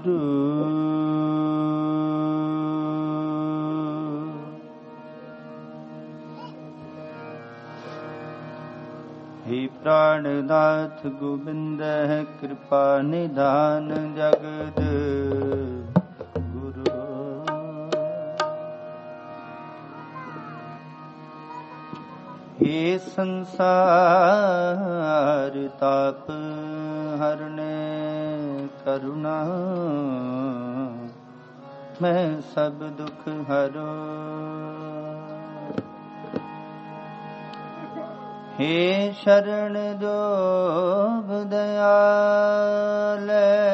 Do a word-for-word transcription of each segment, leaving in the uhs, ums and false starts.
गुरु हे प्राणनाथ गोविंद है कृपा निधान जगद गुरु। हे संसार ताप हरने करुणा मैं सब दुख हरो। हे शरण जोग दयाल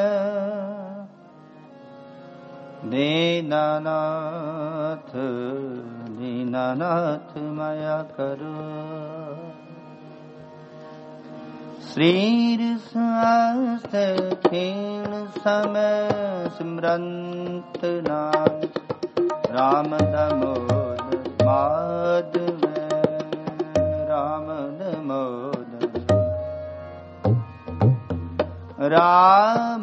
दीनानाथ दीनानाथ माया करो। श्रीर स्वास्थ्य क्षीण समय स्मरंत नाम राम दामोदर माधव राम दामोदर राम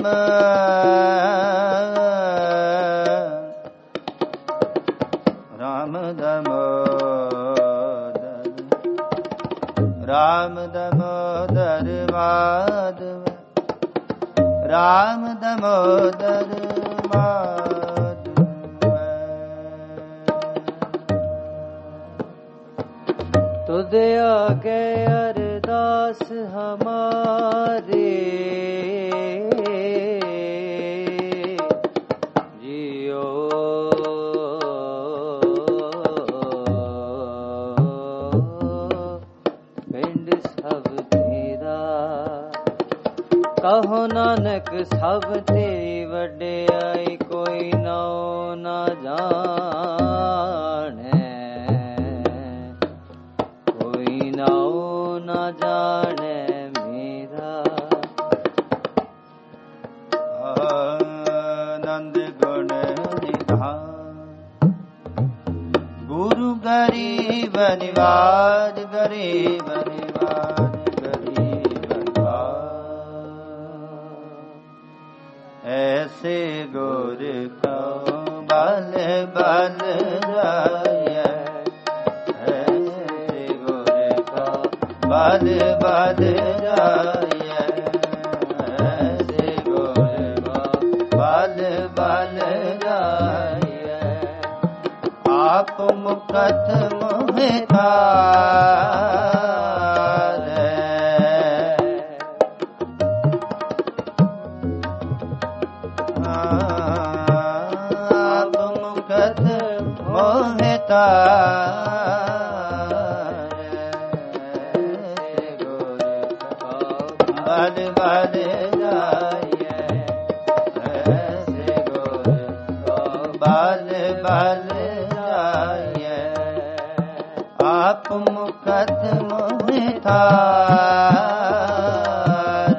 राम दामोदर राम दामोदर माधव राम दामोदर माधव। तुझे आगे अरदास हमारे जियो पिंड सब तेरा कहो नानक सब तेरी वड्याई कोई नाओ ना जाने कोई नाओ ना जाने मेरा। आनंद गुण निधान गुरु गरीब निवाज गरीब निवाज गरीब निवाज। ऐसे गुर को बल बल जाय ऐसे गुर को बल बल जाय ऐसे गुर को बल बल जाय। आप मुकत मोहिता बल बल जाय ऐसे गुर को बल बल जाय। आप मुकत मोहितार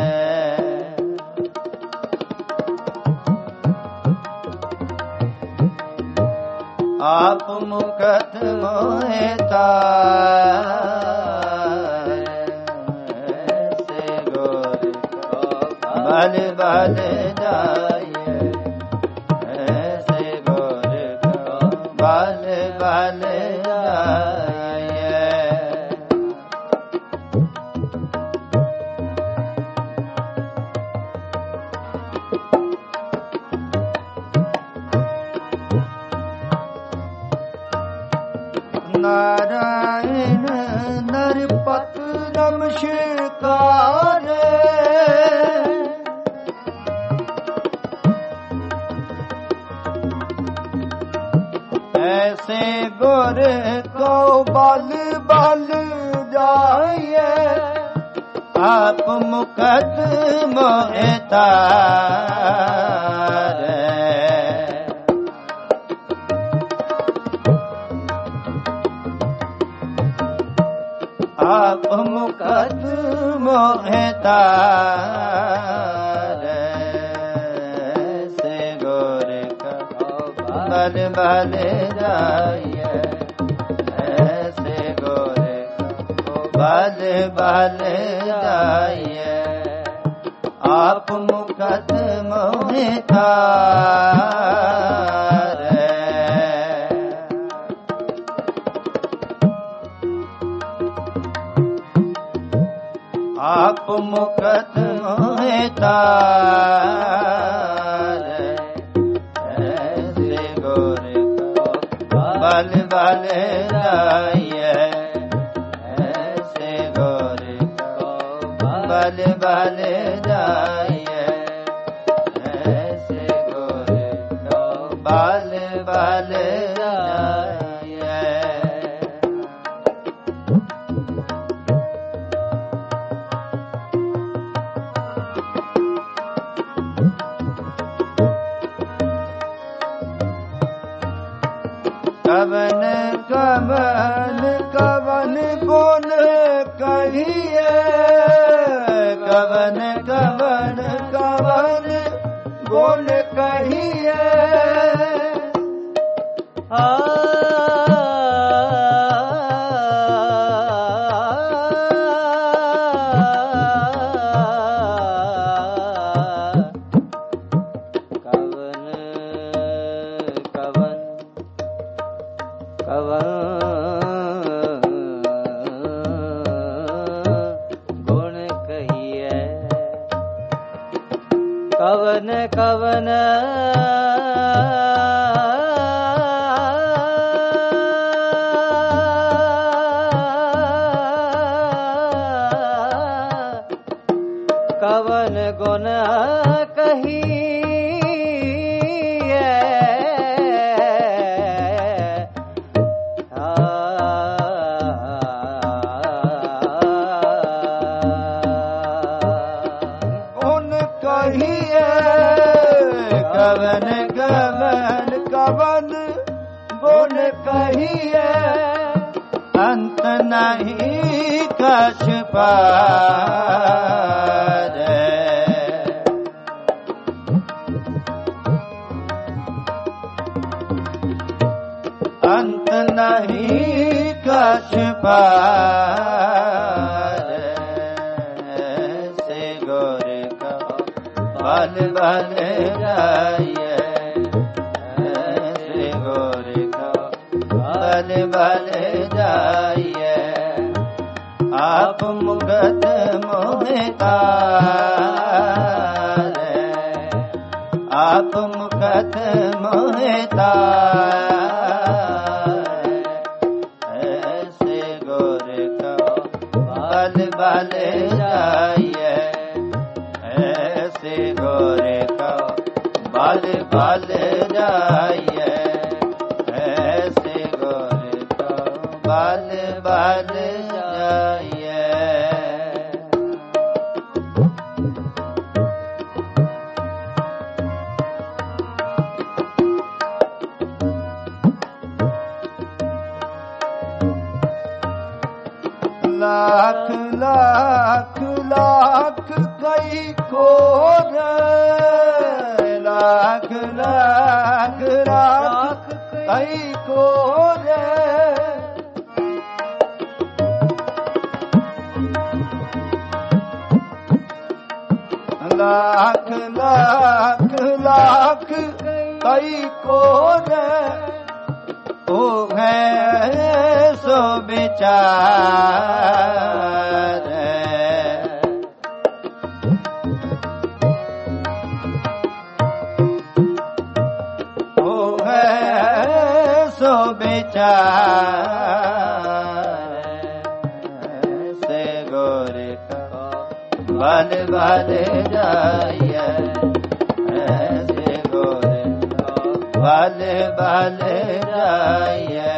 आप मुकत मोहितार ऐसे गुर को बल बल जाय ऐसे गुर को बल बल जाय। नारायण नरपत नमस्कार ऐसे गुर को बल बल जाय आप मुकत मोहितार आप मुकत मोहितार ऐसे गुर का बल बल जाय ऐसे गुर को बल बल जाय। आप मुखत मोहि तारै। आप मुखत मोहि तारै। ऐसे गुर को बल बल लाइए। ऐसे गुर को बल बल लाइए। ऐसे गुर को बल बल लाइए। कवन कवन कवन गुण कहिए। कवन कवन कवन गुण कहिए। आ कवन कवन कवन गुण कहिए। गुण कहिए। कवन कवन कवन गुण कहिए। अंत नहीं कछ पारै। अंत नहीं कछ पारै। ऐसे गुर को बल बल लाइए। ऐसे गुर को बल बल लाइए। आप मुखत मोहि तारै। आप मुखत मोहि तारै। ऐसे गुर को बल बल लाइए। ऐसे गुर को बल बल लाइए। ऐसे गुर को बल बल लाइए। लाख लाख लाख कई कोर। लाख लाख लाख कई कोर। लाख लाख लाख कई कोर। ओ है सो विचार। ओ है सो विचार। से गुर को बल बल लाइए। ऐसे गुर को बल बल लाइए।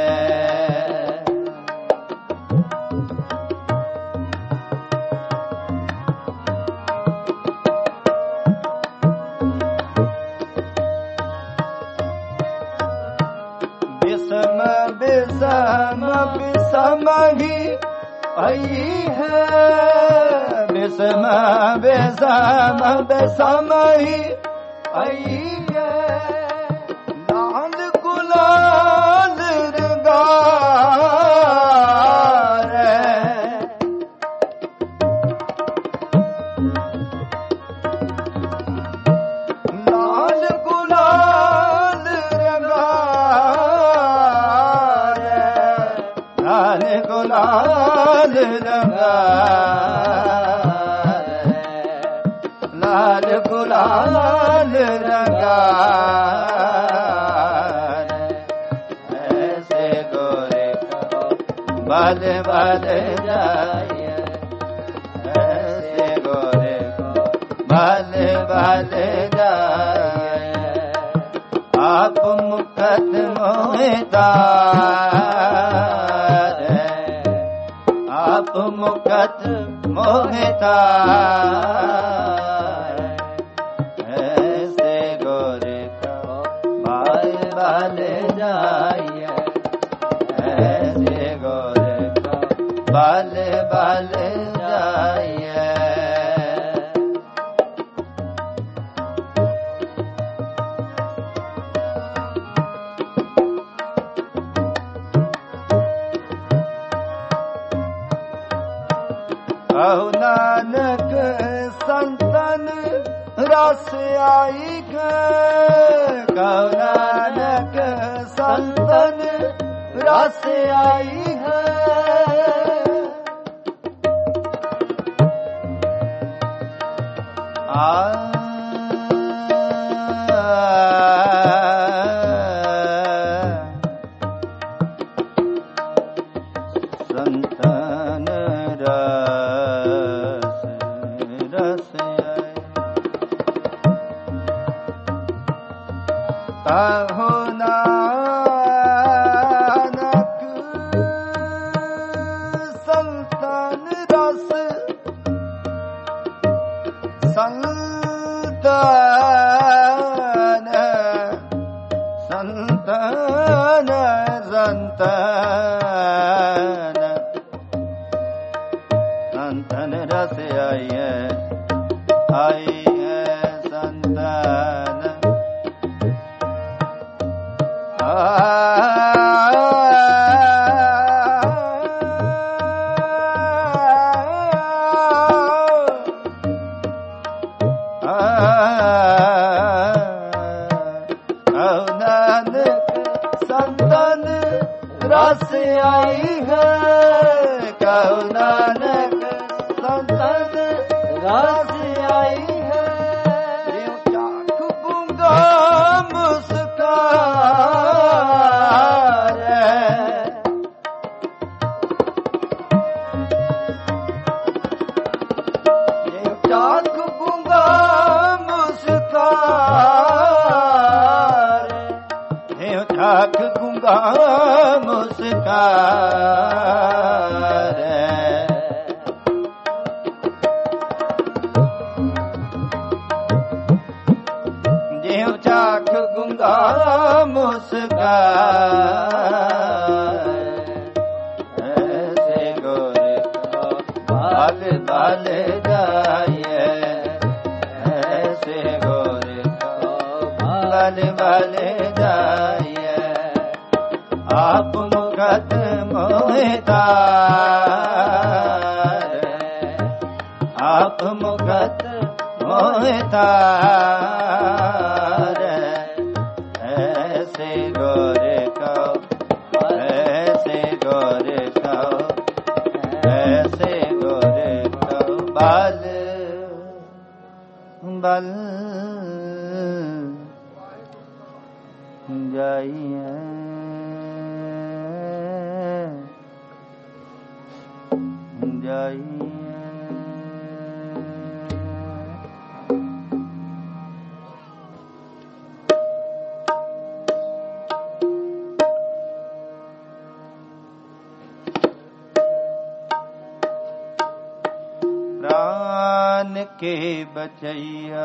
विषम विषम विषम ही आई है। विषम विषम विषम ही आई है। लाल गुलाल रंगार। गुलाल रंगा लाल गुलाल रंगा ऐसे गोरे को बाल बाल जाए ऐसे गोरे को बाल बाल जाए आप मुकत मोहितार आप मुकत मोहितार ऐसे गोरे को बाल बाल जाइए ऐसे गोरे को बाल बाल जाइए कहु नानक संतन रस आई कहु नानक संतन रस आई है आ संतन कहु नानक संतन रस संतन संतन संतन संतन रस आई है आई है संतन संतन रस आई है कहु नानक संतन रस आई है चाख गूंगा मुस्कान चाख गूंगा मुस्कान चाख गूंगा मुस्कान जेव चाख गूंगा मुस्कान ऐसे गोरे को बाल बाल जाइए ऐसे गोरे को बाल बाल जाइए आप मुकत मोहितार आप मुकत मोहितार ऐसे गोरे को ऐसे गोरे को ऐसे गोरे को बाल बाल जाइए जाइए प्राण के बचैया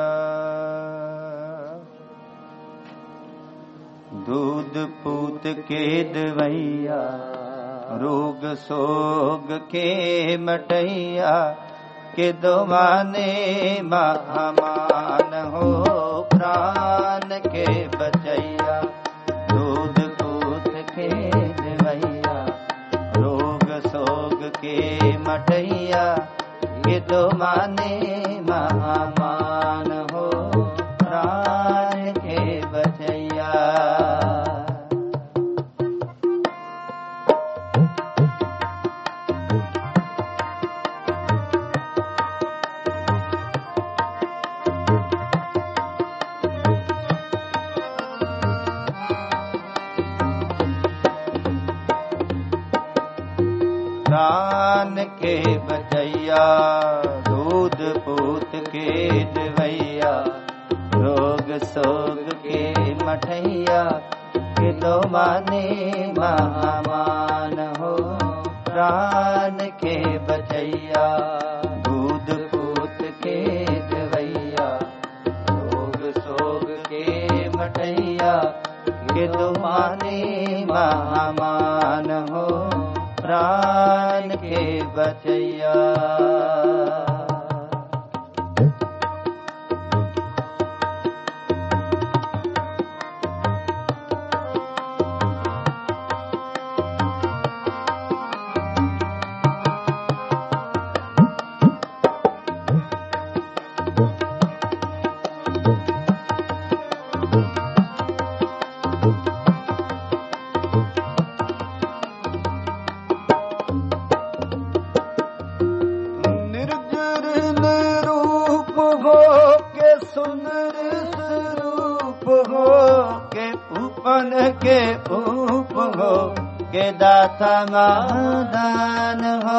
दूध पूत के दवैया रोग सोग के मटैया के दवाने महामान हो प्राण के बचैया दूध पूत के दवैया रोग सोग के मटैया के दवाने महामान हो प्राण के बचैया प्राण के बचैया, दूध पूत के दवैया, रोग सोग के मठैया, के दो माने महामान हो। प्राण के बचैया, दूध पूत के दवैया, रोग सोग के मठैया, के दो माने महामान हो। प्राण के बचैया। के पूप हो, के दाता महादान हो।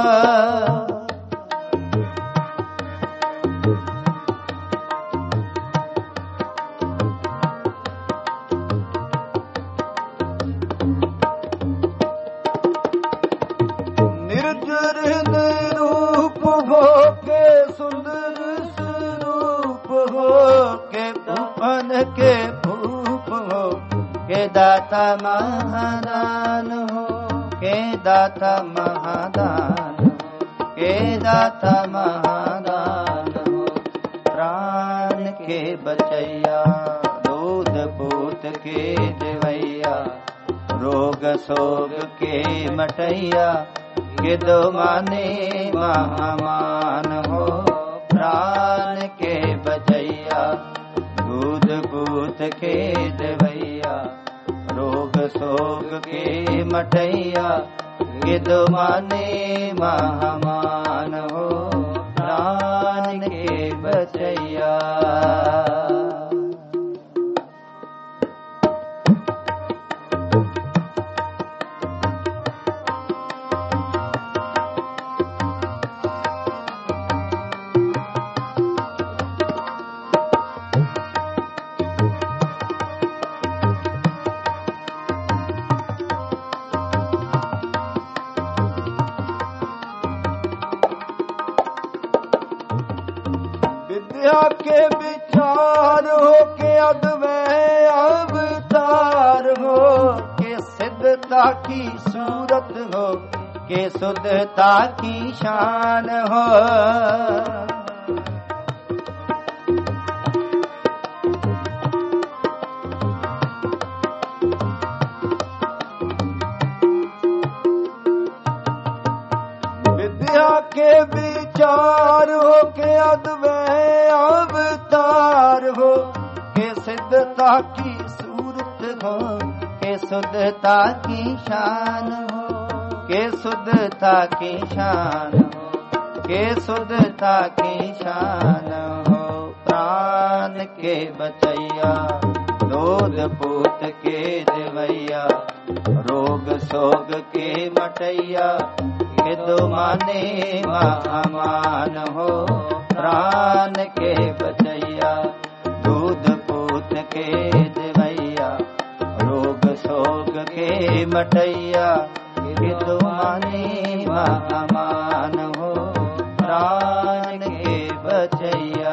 निर्जर निरूप हो, के सुंदर स्वरूप हो, के पूपन के पूप हो, के दाता महादान हो। के दाता महादान हो, के दाता महादान हो। प्राण के बचैया, दूध पूत के दवैया, रोग सोग के मटैया, के दो माने महामान हो। प्राण के बचैया, दूध पूत के दवैया, रोग सोग के मटैया, के दो माने महामान हो। प्राण के बचैया। विद्या के विचार हो, के अद्वैय अवतार हो, के सिद्धता की सूरत हो, के शुद्धता की शान हो। विद्या के विचार हो, के अद्वैय अवतार हो, के सिद्धता की सूरत हो, के शुद्धता की शान हो, के शुद्धता की शान हो, के शुद्धता की शान हो। प्राण के बचैया, दूध पूत के दवैया, रोग सोग के मटैया, के दो माने महामान हो। प्राण के बचैया, दूध पूत के दवैया, रोग सोग के मटैया, के दो माने महामान हो। प्राण के बचैया।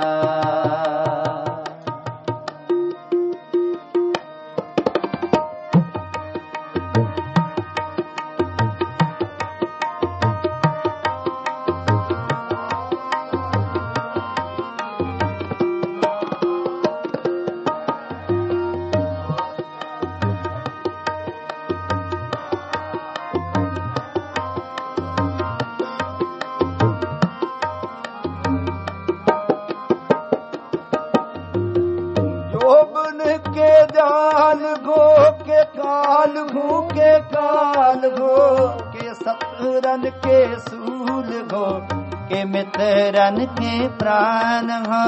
काल घू के काल घो, के सतरन के सूल घो, के मित्रन के प्राण हो।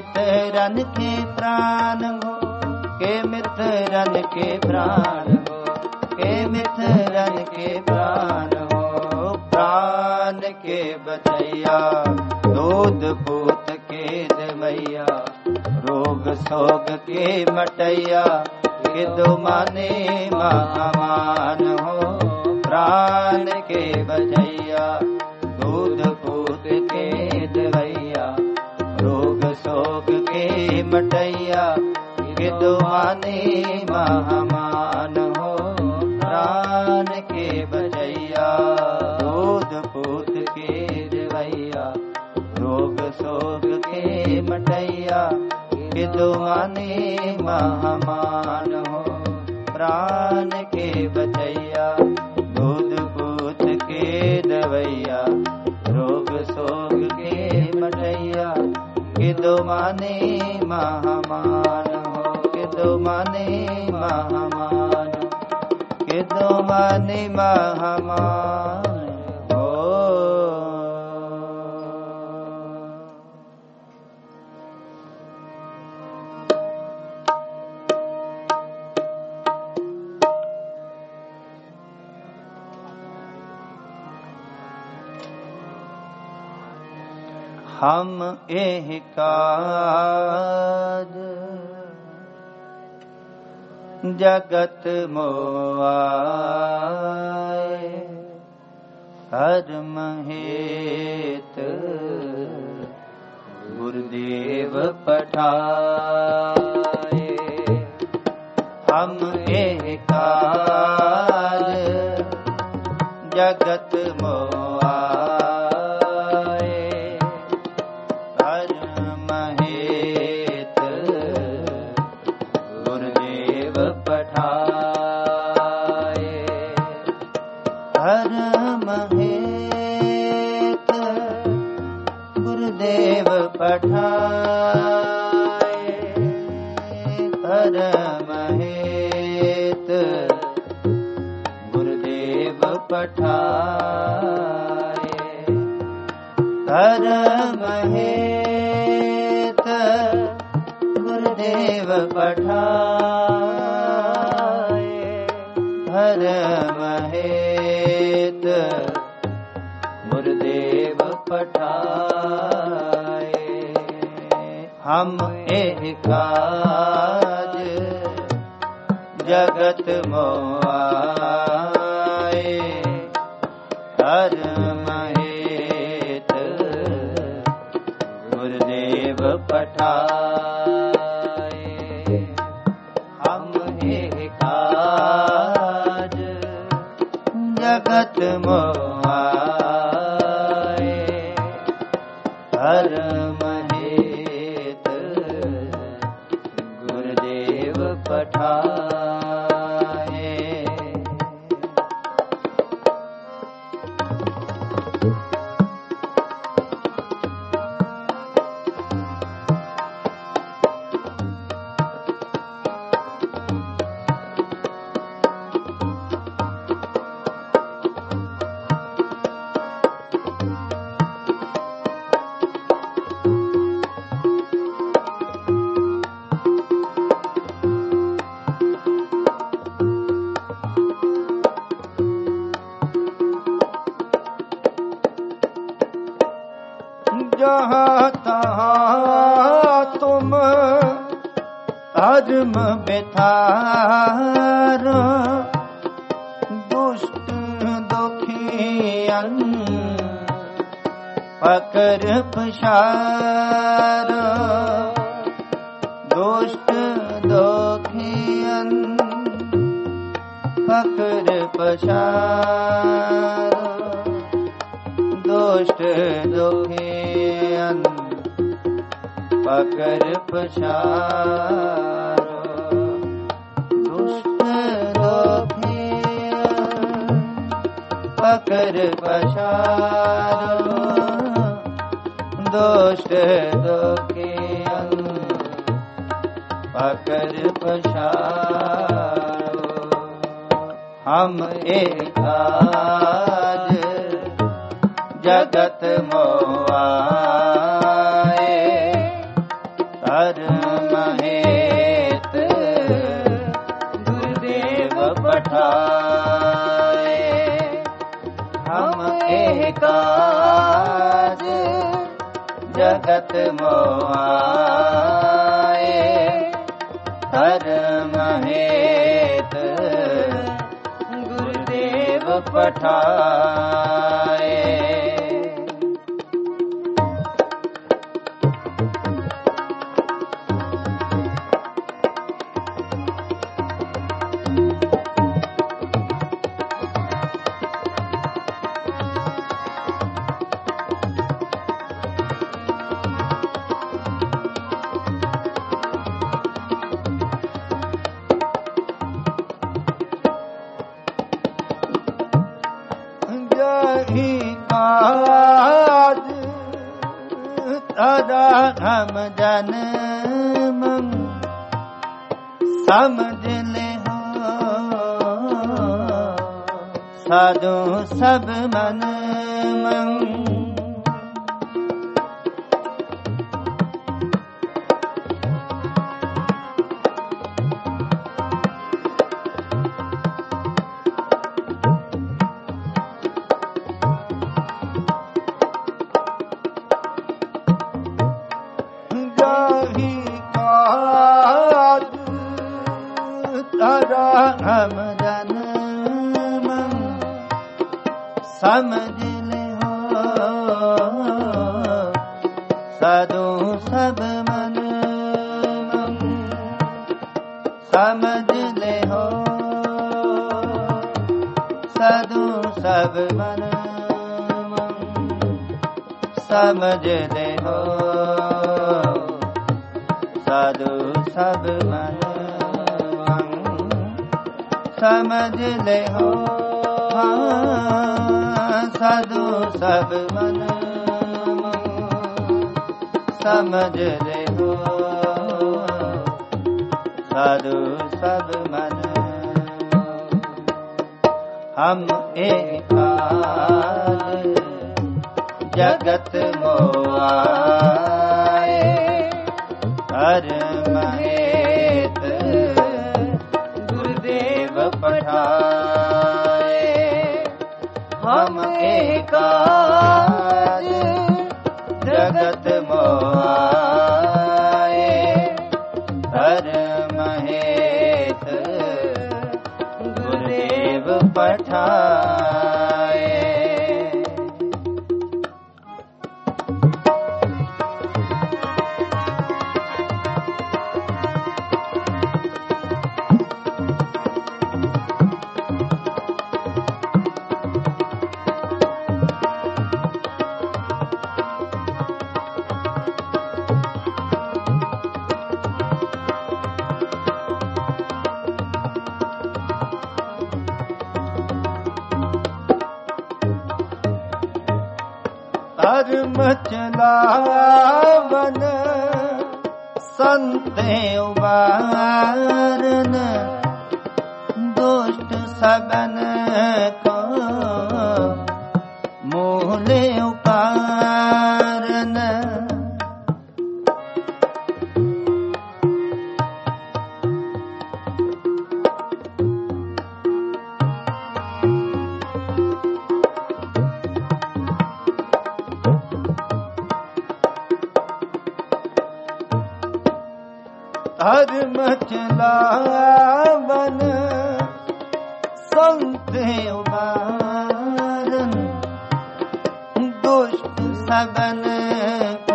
मित्रन के प्राण हो, के मित्रन के प्राण हो, के मित्रन के प्राण हो। प्राण के बचैया दूध पूत के देवैया, रोग सोग के मटैया, के दो माने महामान हो। प्राण के बचैया दूध पूत के देवैया, रोग सोग के मटैया, के दो माने महामान हो। प्राण के बचैया दूध पूत के देवैया, रोग सोग के मटैया, के दो माने महामान हो। प्राण के बचैया दूध पूत के देवैया, रोग सोग के मटैया, के दो माने महामान हो। के दो माने महामान, के दो माने महामान हो। हम एह काज जगत मोआए, कर्म हेत गुरुदेव पठाए। हम एह काज जगत मोआए, कर्म हेत गुरुदेव पठाए। कर्म हेत गुरुदेव पठाए, कर्म हेत गुरुदेव पठाए। कर्म हेत गुरुदेव पठाए, कर्म हेत गुरुदेव पठाए। हम एह काज जगत मोआए, कर्म हेत गुरुदेव पठाए। हम एह काज जगत मोआए, कर्म हेत गुरुदेव पठाए। जहाँ तहाँ तुम धर्म बेथारो, दुष्ट दुखियन पकड़ पछारो। दुष्ट दुखियन पकड़ पछारो। दुष्ट दुखियन पकड़ पछारो। दुष्ट दुखियन पकड़ पछारो। दुष्ट दुखियन पकड़ पछारो। हम एक काज जगत मोआए, हर महेत गुरुदेव पठाए हम एकाज जगत मोआए हर महेत गुरुदेव पठाए हम जन्म समझ ले हो साधु सब मन मंग हम जन्म समझ ले हो साधु सब मन समझ ले हो साधु सब मन समझ ले हो साधु सब मन समझ ले हो साधु सब मन समझ ले हो साधु सब मन हम एक जगत मोआए हर महेत गुरुदेव पठाए हम एकाज जगत मोआए हर महेत गुरुदेव पठाए धर्म चलावन संते उबारन दुष्ट सबन को मूले उपारन धर्म चलावन संते उबारन दुष्ट सबन को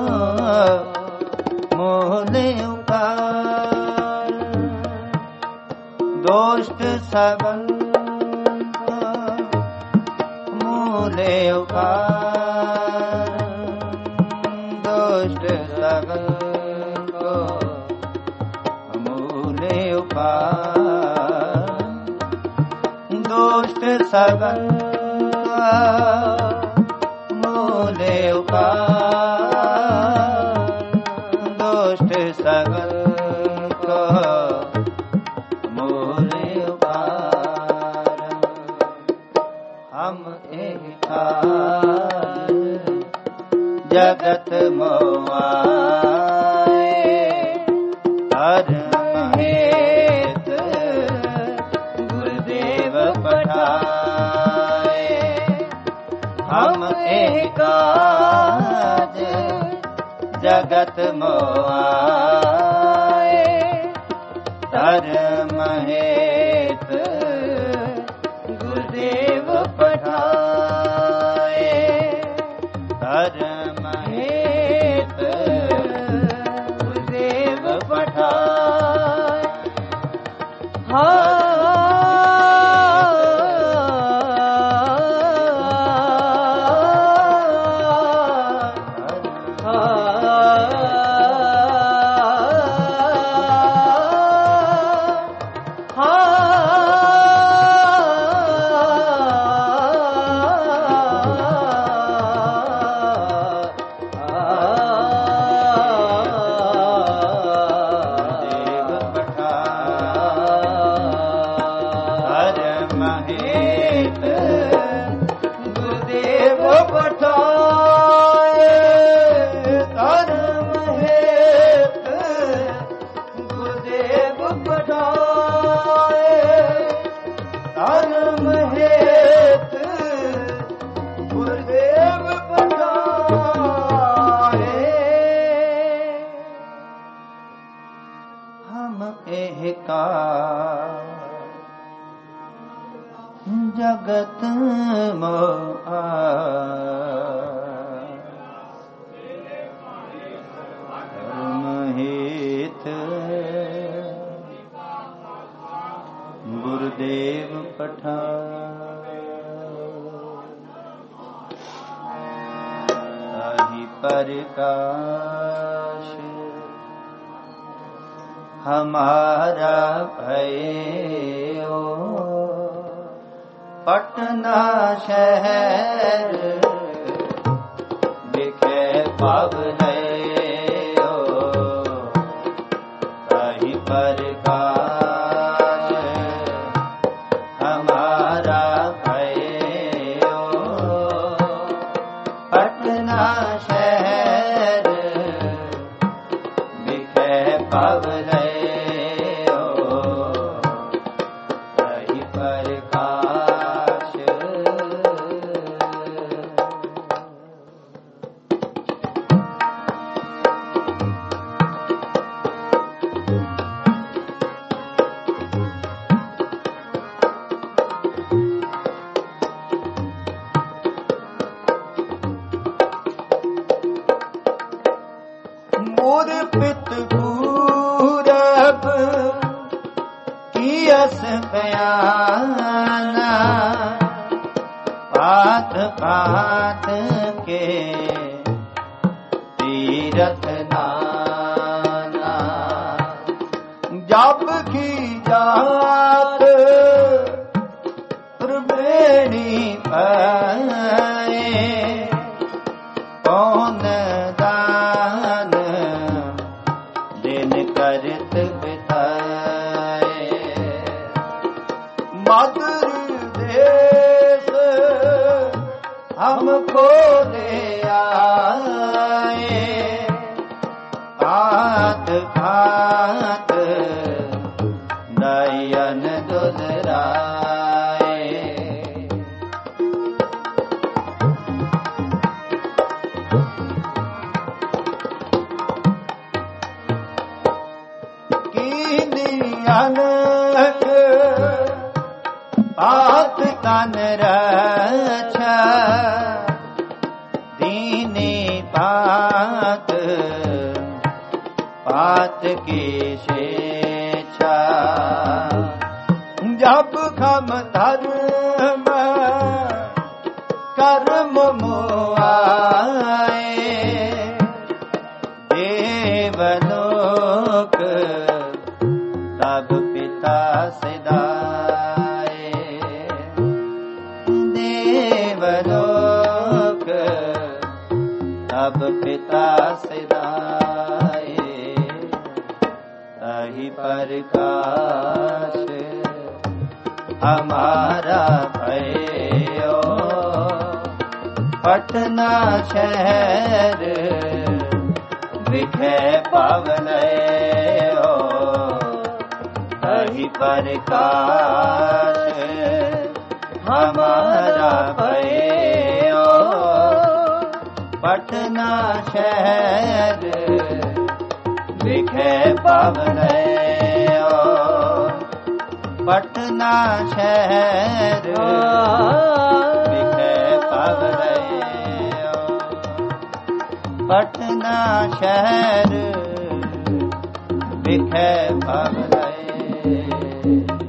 मोले उपार दुष्ट सबन को मोले उपार दुष्ट सबन दुष्ट सबन मूले उपार दुष्ट सबन को मूले उपार हम एक जगत मोआए काज जगत मोआए, धर्म हेत गुरुदेव पठाए, धर्म हेत गुरुदेव पठाए। हाँ जगत मोआ, धर्म हेत गुरुदेव पठाए, ताहि प्रकाश हमारा भयो, पटना शहर बिखे पावने हो, ताहि प्रकाश हमारा भयो, पटना शहर बिखे पावने पित पूरब कियस बयाना, पात पात के तीरथ नाना, जब की जात त्रिवेणी पाए, कौन दान दिन करत बिताए, मधुर देश हमको ले आए, भात भात नयन दुलराए, अनक पात तन रक्षा, दीनी पात पात की शेषा, जब खम धर्म कर्म मुआए, देवलोक तब पिता सिदाए, देवलोक तब पिता सिदाए, ताहि प्रकाश हमारा भयो, पटना शहर बिखे पावने हो, ताहि प्रकाश हमारा भयो, ਪਟਨਾ ਸ਼ਹਿਰ ਵਿਖੇ ਪਵਰੈ ਪਟਨਾ ਸ਼ਹਿਰ ਵਿਖੇ ਪਵਰੈ ਪਟਨਾ ਸ਼ਹਿਰ ਵਿਖੇ ਪਵਰੈ